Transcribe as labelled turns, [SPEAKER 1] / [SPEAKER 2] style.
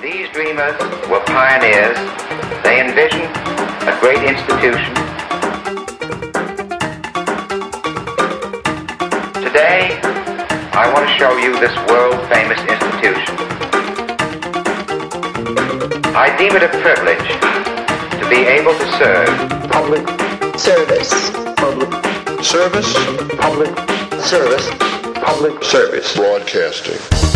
[SPEAKER 1] These dreamers were pioneers. They envisioned a great institution. Today, I want to show you this world-famous institution. I deem it a privilege to be able to serve.
[SPEAKER 2] Public service. Public service. Public service. Public service.
[SPEAKER 3] Broadcasting.